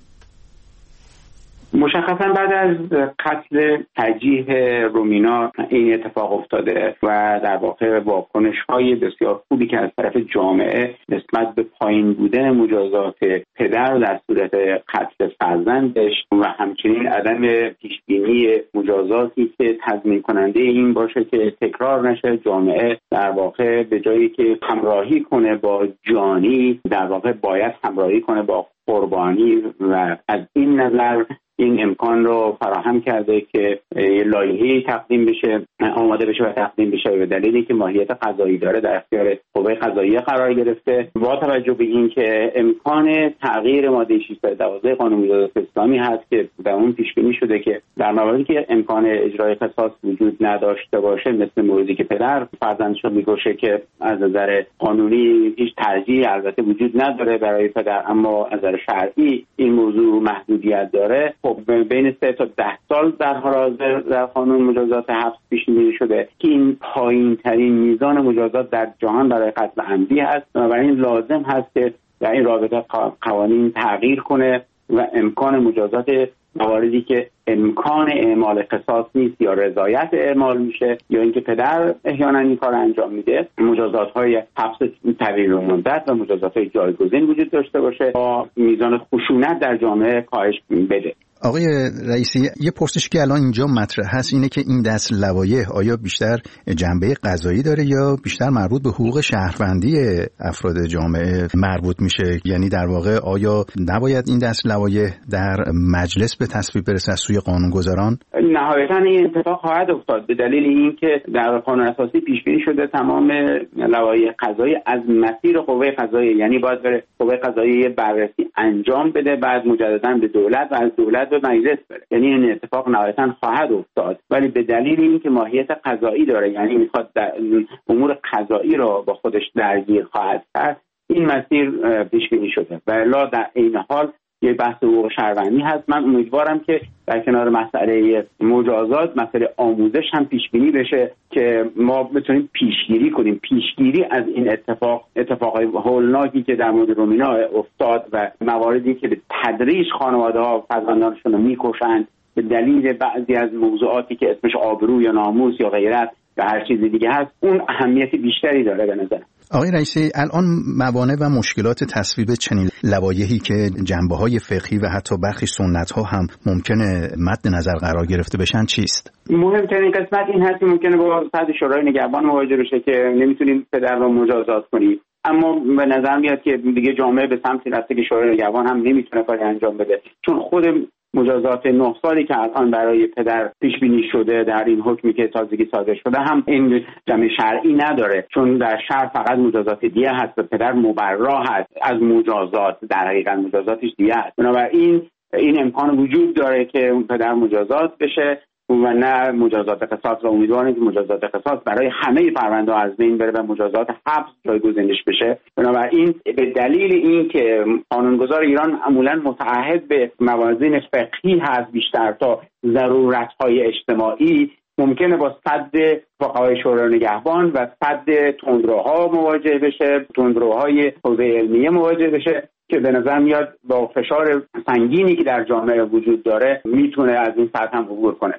مشخصا بعد از قتل ترجیح رومینا این اتفاق افتاده و در واقع واکنش‌های بسیار خوبی که از طرف جامعه نسبت به پایین بودن مجازات پدر در صورت قتل فرزندش و همچنین عدم پیشبینی مجازاتی که تضمین کننده این باشه که تکرار نشه، جامعه در واقع به جایی که همراهی کنه با جانی در واقع باید همراهی کنه با قربانی و از این نظر این امکان رو فراهم کرده که لایحه‌ای تقدیم بشه، آماده بشه و تقدیم بشه به دلیلی که ماهیت قضایی داره در اختیار قوه قضاییه قرار گرفته. با توجه به این که امکان تغییر ماده ششصد و دوازده قانون مجازات اسلامی هست که در اون پیش بینی شده که در مواردی که امکان اجرای قصاص وجود نداشته باشه، مثل موردی که پدر فرزندش رو میکشه که از نظر قانونی هیچ ترجیحی البته وجود نداره برای پدر، اما از نظر شرعی این موضوع محدودیت داره. بین سه تا ده سال در حال حاضر در قانون مجازات حبس پیش بینی شده که این پایین ترین میزان مجازات در جهان برای قتل عمدی هست. بنابراین لازم هست که در این رابطه قوانین تغییر کنه و امکان مجازات مواردی که امکان اعمال قصاص نیست یا رضایت اعمال میشه یا اینکه پدر احیانا این کار انجام میده، مجازات‌های حبس طویل مدت و مجازات‌های جایگزین وجود داشته باشه با میزان خشونت در جامعه کاهش بده. آقای رئیسی، یه پرسش که الان اینجا مطرح هست اینه که این دست لوایح آیا بیشتر جنبه قضایی داره یا بیشتر مربوط به حقوق شهروندی افراد جامعه مربوط میشه؟ یعنی در واقع آیا نباید این دست لوایح در مجلس به تصویب برسه از سوی قانونگذاران؟ نهایتاً این اتفاق خواهد افتاد به دلیل اینکه در قانون اساسی پیش بینی شده تمام لوایح قضایی از مسیر قوه قضاییه، یعنی باید بره قوه قضاییه بررسی انجام بده، بعد مجدداً به دولت و از دولت به مجلس بره. یعنی این اتفاق نهایتاً خواهد افتاد، ولی به دلیل اینکه ماهیت قضایی داره، یعنی میخواد امور قضایی را با خودش درگیر خواهد کرد، این مسیر پیش بینی شده. و الا در این حال یه بحث حقوق شهروندی هست. من امیدوارم که در کنار مسئله مجازات مسئله آموزش هم پیش بینی بشه که ما بتونیم پیشگیری کنیم. پیشگیری از این اتفاق اتفاقای هولناکی که در مورد رومینا افتاد و مواردی که به تدریج خانواده‌ها فرزندانشون رو میکشند به دلیل بعضی از موضوعاتی که اسمش آبرو یا ناموس یا غیرت یا هر چیز دیگه هست، اون اهمیت بیشتری داره به نظر. آقای رئیسی، الان موانع و مشکلات تصویب چنین لوایحی که جنبه‌های فقهی و حتی برخی سنت‌ها هم ممکنه مد نظر قرار گرفته بشن چیست؟ مهمترین قسمت این هست که ممکنه با صد شورای نگهبان مواجه بشه که نمیتونیم پدر رو مجازات کنیم، اما به نظر میاد که دیگه جامعه به سمتی رفته که شورای نگهبان هم نمیتونه کاری انجام بده، چون خود مجازات نه سالی که الان برای پدر پیش بینی شده در این حکمی که تازگی صادر شده هم این جمع شرعی نداره، چون در شرع فقط مجازات دیه هست و پدر مبرا هست از مجازات، در حقیقت مجازاتش دیه هست. بنابراین این امکان وجود داره که اون پدر مجازات بشه و نه مجازات قصاص. و امیدوارم که مجازات قصاص برای همه پرونده از بین بره و مجازات حبس جایگزینش بشه. بنابراین به دلیل این که قانونگذار ایران معمولا متعهد به موازین فقهی هست بیشتر تا ضرورت‌های اجتماعی، ممکنه با صد فقهای شورای نگهبان و صد تندروها مواجه بشه، تندروهای حوزه علمیه مواجه بشه که به نظر میاد با فشار سنگینی که در جامعه وجود داره میتونه از این سطح هم عبور کنه.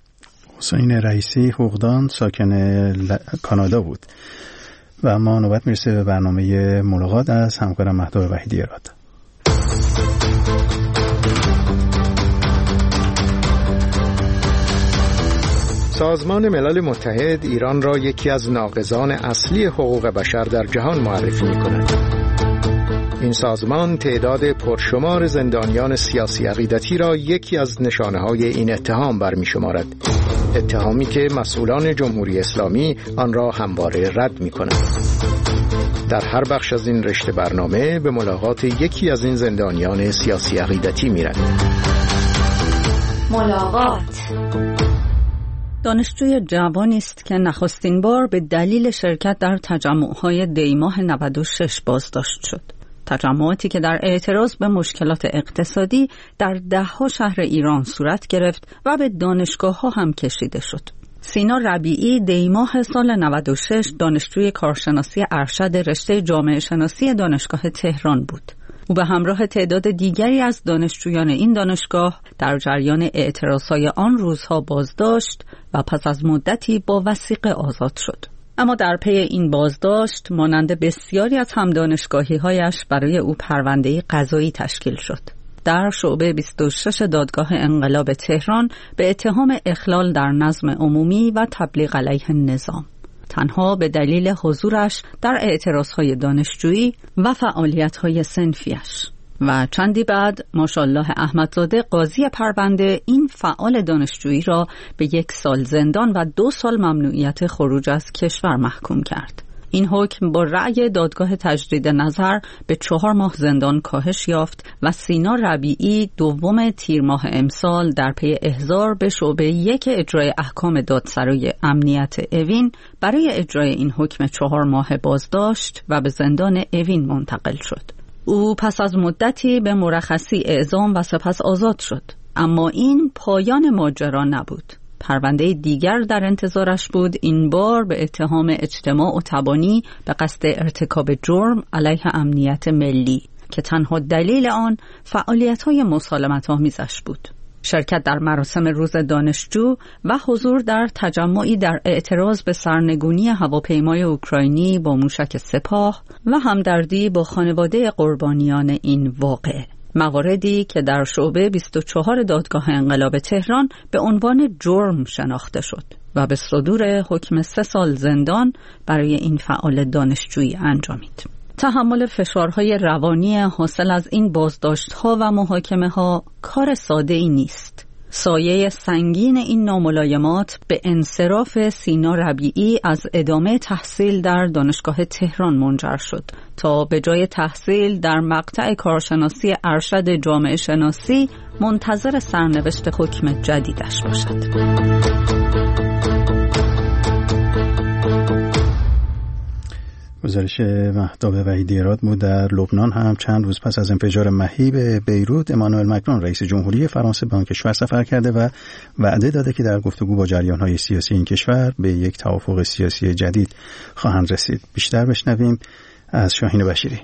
حسین رئیسی حقوقدان ساکن کانادا بود و ما نوبت میرسه به برنامه ملاقات از همکارم مهداد وحیدی اراد. سازمان ملل متحد ایران را یکی از ناقضان اصلی حقوق بشر در جهان معرفی می‌کند. این سازمان تعداد پرشمار زندانیان سیاسی عقیدتی را یکی از نشانه‌های این اتهام برمی‌شمارد. اتهامی که مسئولان جمهوری اسلامی آن را همواره رد می‌کنند. در هر بخش از این رشته برنامه به ملاقات یکی از این زندانیان سیاسی عقیدتی می‌رویم. ملاقات دانشجوی جوانی است که نخستین بار به دلیل شرکت در تجمع‌های دیماه نود و شش بازداشت شد. تجمعاتی که در اعتراض به مشکلات اقتصادی در ده‌ها شهر ایران صورت گرفت و به دانشگاه‌ها هم کشیده شد. سینا ربیعی دیماه سال نود و شش دانشجوی کارشناسی ارشد رشته جامعه شناسی دانشگاه تهران بود. او به همراه تعداد دیگری از دانشجویان این دانشگاه در جریان اعتراضهای آن روزها بازداشت و پس از مدتی با وثیقه آزاد شد. اما در پی این بازداشت مانند بسیاری از هم دانشگاهی‌هایش برای او پرونده‌ای قضایی تشکیل شد. در شعبه بیست و شش دادگاه انقلاب تهران به اتهام اخلال در نظم عمومی و تبلیغ علیه نظام، تنها به دلیل حضورش در اعتراضهای دانشجویی و فعالیت‌های صنفیش. و چندی بعد ماشاءالله احمدزاده قاضی پرونده این فعال دانشجویی را به یک سال زندان و دو سال ممنوعیت خروج از کشور محکوم کرد. این حکم با رأی دادگاه تجدید نظر به چهار ماه زندان کاهش یافت و سینا ربیعی دوم تیر ماه امسال در پی احضار به شعبه یک اجرای احکام دادسرای امنیت اوین برای اجرای این حکم چهار ماه بازداشت و به زندان اوین منتقل شد. او پس از مدتی به مرخصی اعزام و سپس آزاد شد. اما این پایان ماجرا نبود. پرونده دیگر در انتظارش بود، این بار به اتهام اجتماع و تبانی به قصد ارتکاب جرم علیه امنیت ملی که تنها دلیل آن فعالیت‌های مسالمت‌آمیزش بود. شرکت در مراسم روز دانشجو و حضور در تجمعی در اعتراض به سرنگونی هواپیمای اوکراینی با موشک سپاه و همدردی با خانواده قربانیان این واقعه. مواردی که در شعبه بیست و چهار دادگاه انقلاب تهران به عنوان جرم شناخته شد و به صدور حکم سه سال زندان برای این فعال دانشجویی انجامید. تحمل فشارهای روانی حاصل از این بازداشت‌ها و محاکمه‌ها کار ساده‌ای نیست. سایه سنگین این ناملایمات به انصراف سینا ربیعی از ادامه تحصیل در دانشگاه تهران منجر شد تا به جای تحصیل در مقطع کارشناسی ارشد جامعه شناسی منتظر سرنوشت حکم جدیدش باشد. گزارش مهتاب وحیدی‌راد بود. در لبنان هم چند روز پس از انفجار مهیب بیروت، امانوئل مکرون رئیس جمهوری فرانسه به آن کشور سفر کرده و وعده داده که در گفتگو با جریان‌های سیاسی این کشور به یک توافق سیاسی جدید خواهند رسید. بیشتر بشنویم از شاهین بشیری.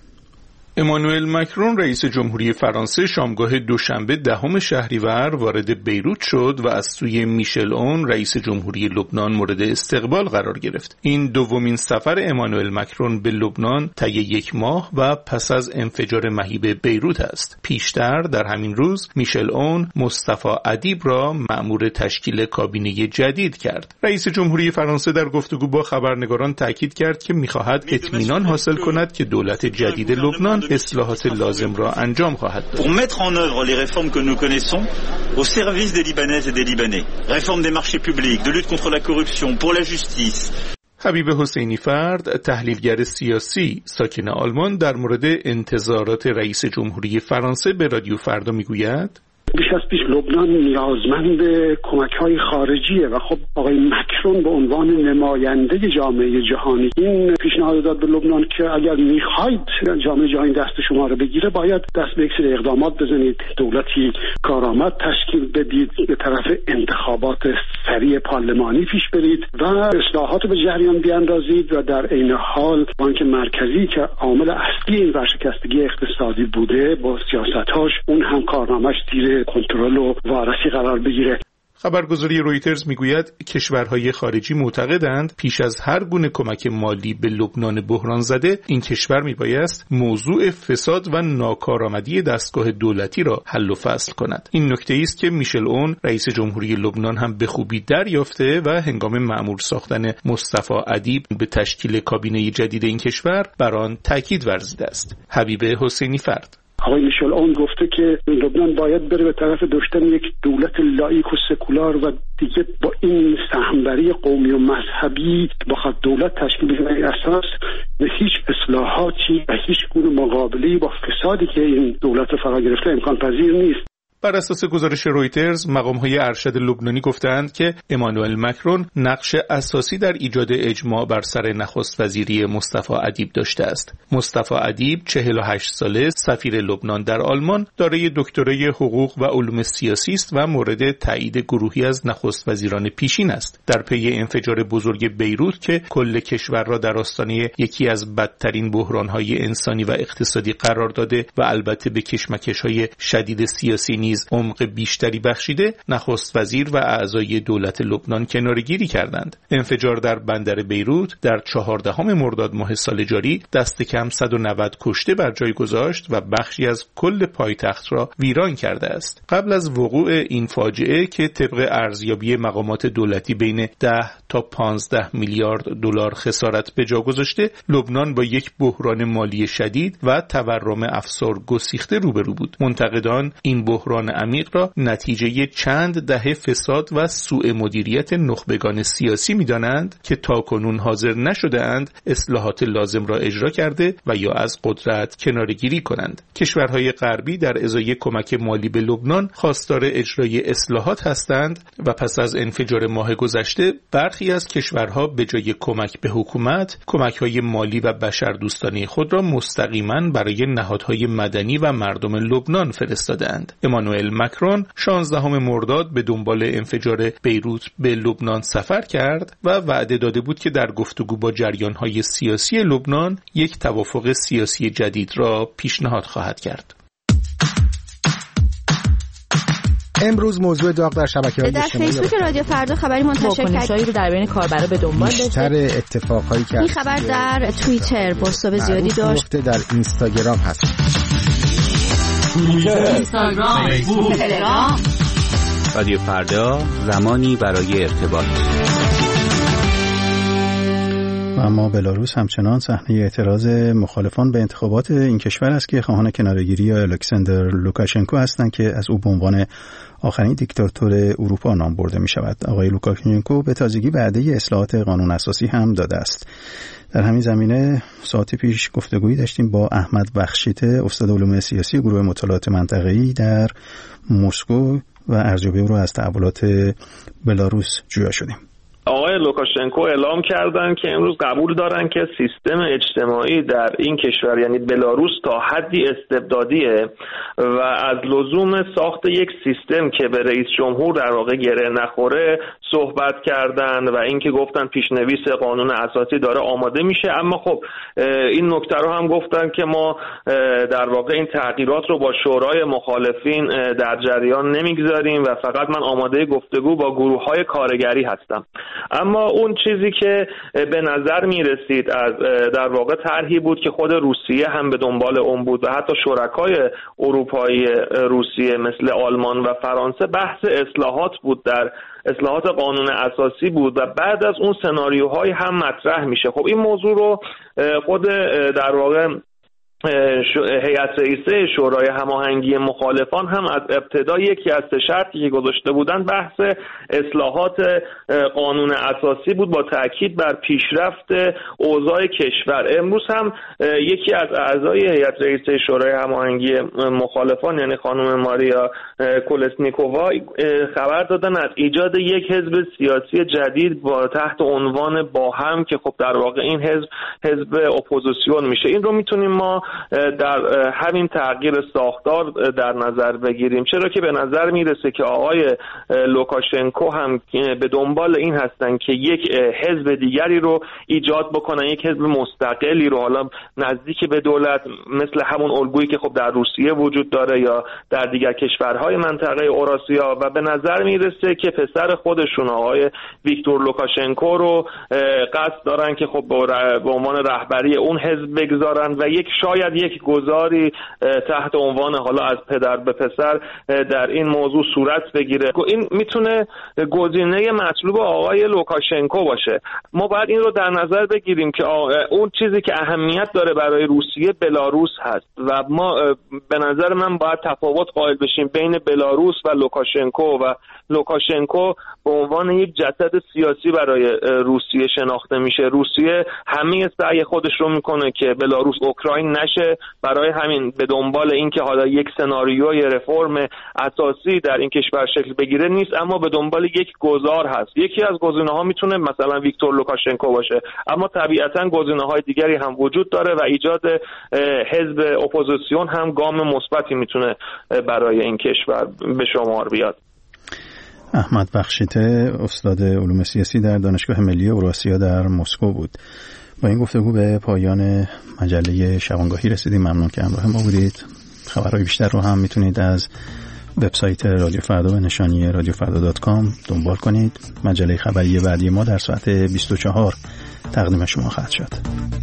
امانوئل مکرون رئیس جمهوری فرانسه شامگاه دوشنبه دهم شهریور وارد بیروت شد و از سوی میشل اون رئیس جمهوری لبنان مورد استقبال قرار گرفت. این دومین سفر امانوئل مکرون به لبنان طی یک ماه و پس از انفجار مهیب بیروت است. پیشتر در همین روز میشل اون مصطفی ادیب را مأمور تشکیل کابینه جدید کرد. رئیس جمهوری فرانسه در گفتگو با خبرنگاران تاکید کرد که می‌خواهد اطمینان حاصل کند که دولت جدید لبنان اصلاحات لازم را انجام خواهد داد. Pour mettre en œuvre les réformes que nous connaissons au service des Libanaises et des Libanais. Réforme des marchés publics, de lutte contre la corruption, pour la justice. حبیب حسینی فرد، تحلیلگر سیاسی ساکن آلمان، در مورد انتظارات رئیس جمهوری فرانسه به رادیو فردا میگوید: بیش از پیش لبنان نیازمند کمک‌های خارجیه و خب آقای مکرون به عنوان نماینده جامعه جهانی این پیشنهاد داد به لبنان که اگر می‌خواید جامعه جهانی دست شما رو بگیره باید دست به یک سری اقدامات بزنید، دولتی کارآمد تشکیل بدید، به طرف انتخابات سریع پارلمانی پیش برید و اصلاحات به جریان بیاندازید و در عین حال بانک مرکزی که عامل اصلی این ورشکستگی اقتصادی بوده با سیاست‌هاش اون هم کارنامه‌اش زیر کنترل و وارسی قرار بگیره. خبرگزاری رویترز میگوید کشورهای خارجی معتقدند پیش از هر گونه کمک مالی به لبنان بحران زده این کشور میبایست موضوع فساد و ناکارآمدی دستگاه دولتی را حل و فصل کند. این نکته است که میشل اون رئیس جمهوری لبنان هم به خوبی دریافته و هنگام مأمور ساختن مصطفی ادیب به تشکیل کابینه جدید این کشور بر آن تاکید ورزیده است. حبیب حسینی فرد. آقای میشل اون گفته که لبنان باید بره به طرف داشتن یک دولت لایق و سکولار و دیگه با این سهمبری قومی و مذهبی بخواد دولت تشکیل بده اساس به هیچ اصلاحاتی و هیچ گونه مقابله با فسادی که این دولت فرا گرفته امکان پذیر نیست. بر اساس گزارش رویترز، مقام‌های ارشد لبنانی گفتند که امانوئل مکرون نقش اساسی در ایجاد اجماع بر سر نخست وزیری مصطفی ادیب داشته است. مصطفی ادیب چهل و هشت ساله، سفیر لبنان در آلمان، دارای دکترای حقوق و علوم سیاسی است و مورد تایید گروهی از نخست وزیران پیشین است. در پی انفجار بزرگ بیروت که کل کشور را در آستانه یکی از بدترین بحران‌های انسانی و اقتصادی قرار داده و البته به کشمکش‌های شدید سیاسی نیز عمق بیشتری بخشیده، نخست وزیر و اعضای دولت لبنان کناره‌گیری کردند. انفجار در بندر بیروت در چهاردهم مرداد ماه سال جاری دست کم صد و نود کشته بر جای گذاشت و بخشی از کل پایتخت را ویران کرده است. قبل از وقوع این فاجعه که طبق ارزیابی مقامات دولتی بین ده تا پانزده میلیارد دلار خسارت به جا گذاشته، لبنان با یک بحران مالی شدید و تورم افسار گسیخته روبرو بود. منتقدان این بحران عمیق را نتیجه چند دهه فساد و سوء مدیریت نخبگان سیاسی می‌دانند که تاکنون حاضر نشده‌اند اصلاحات لازم را اجرا کرده و یا از قدرت کناره‌گیری کنند. کشورهای غربی در ازای کمک مالی به لبنان خواستار اجرای اصلاحات هستند و پس از انفجار ماه گذشته برخی از کشورها به جای کمک به حکومت، کمک‌های مالی و بشردوستانه خود را مستقیما برای نهادهای مدنی و مردم لبنان فرستادند. امانوئل مکرون شانزدهم مرداد به دنبال انفجار بیروت به لبنان سفر کرد و وعده داده بود که در گفتگو با جریان‌های سیاسی لبنان یک توافق سیاسی جدید را پیشنهاد خواهد کرد. امروز موضوع داغ در شبکه‌های در فیسبوک رادیو فردا خبری منتشر کرد رو در بین کاربرا به دنبال داشته. بیشتر اتفاقایی که این خبر در توییتر بازتاب زیادی داشت. در اینستاگرام هست. اینستاگرام، فیسبوک، تلگرام. رادیو فردا، زمانی برای ارتباط. و اما بلاروس همچنان صحنه اعتراض مخالفان به انتخابات این کشور است که خواهان کناره‌گیری الکساندر لوکاشنکو هستند که از او به عنوان آخرین دیکتاتور اروپا نام برده می شود. آقای لوکاشنکو به تازگی وعده اصلاحات قانون اساسی هم داده است. در همین زمینه ساعت پیش گفتگویی داشتیم با احمد بخشیته، استاد علوم سیاسی گروه مطالعات منطقه‌ای در مسکو و ارزیابی او را از تحولات بلاروس جویا شدیم. آقای لوکاشنکو اعلام کردن که امروز قبول دارن که سیستم اجتماعی در این کشور یعنی بلاروس تا حدی استبدادیه و از لزوم ساخت یک سیستم که به رئیس جمهور در واقع گره نخوره صحبت کردن و اینکه گفتن پیشنویس قانون اساسی داره آماده میشه. اما خب این نکته رو هم گفتن که ما در واقع این تغییرات رو با شورای مخالفین در جریان نمیگذاریم و فقط من آماده گفتگو با گروه‌های کارگری هستم. اما اون چیزی که به نظر می رسید از در واقع طرحی بود که خود روسیه هم به دنبال اون بود و حتی شرکای اروپایی روسیه مثل آلمان و فرانسه بحث اصلاحات بود، در اصلاحات قانون اساسی بود و بعد از اون سناریوهای هم مطرح میشه. خب این موضوع رو خود در واقع هیئت رئیسه شورای هماهنگی مخالفان هم از ابتدا یکی از سه شرطی که گذاشته بودن بحث اصلاحات قانون اساسی بود با تاکید بر پیشرفت اوضاع کشور. امروز هم یکی از اعضای هیئت رئیسه شورای هماهنگی مخالفان یعنی خانم ماریا کولسنیکووا خبر دادن از ایجاد یک حزب سیاسی جدید با تحت عنوان با هم که خب در واقع این حزب حزب اپوزیسیون میشه. این رو میتونیم ما در همین تغییر ساختار در نظر بگیریم، چرا که به نظر میرسه که آقای لوکاشنکو هم به دنبال این هستن که یک حزب دیگری رو ایجاد بکنن، یک حزب مستقلی رو حالا نزدیک به دولت مثل همون الگویی که خب در روسیه وجود داره یا در دیگر کشورهای منطقه اوراسیا و به نظر میرسه که پسر خودشون آقای ویکتور لوکاشنکو رو قصد دارن که خب به عنوان رهبری اون حزب بگذارن و یک شاید یک گذاری تحت عنوان حالا از پدر به پسر در این موضوع صورت بگیره. این میتونه گزینه مطلوب آقای لوکاشنکو باشه. ما باید این رو در نظر بگیریم که اون چیزی که اهمیت داره برای روسیه بلاروس هست و ما به نظر من باید تفاوت قائل بشیم بین بلاروس و لوکاشنکو و لوکاشنکو به عنوان یک جسد سیاسی برای روسیه شناخته میشه. روسیه همه سعی خودش رو میکنه که بلاروس اوکراین نشه. برای همین به دنبال این که حالا یک سناریوی رفرم اساسی در این کشور شکل بگیره نیست، اما به دنبال یک گذار هست. یکی از گزینه‌ها میتونه مثلا ویکتور لوکاشنکو باشه، اما طبیعتاً گزینه‌های دیگری هم وجود داره و ایجاد حزب اپوزیسیون هم گام مثبتی میتونه برای این کشور به شمار بیاد. احمد بخشیته، استاد علوم سیاسی در دانشگاه ملی اوراسیا در مسکو بود. با این گفتگو به پایان مجله شبانگاهی رسیدیم. ممنون که همراه ما بودید. خبرهای بیشتر رو هم میتونید از وبسایت رادیو فردا به نشانی رادیو فردا دات کام دنبال کنید. مجله خبری بعدی ما در ساعت بیست و چهار تقدیم شما خواهد شد.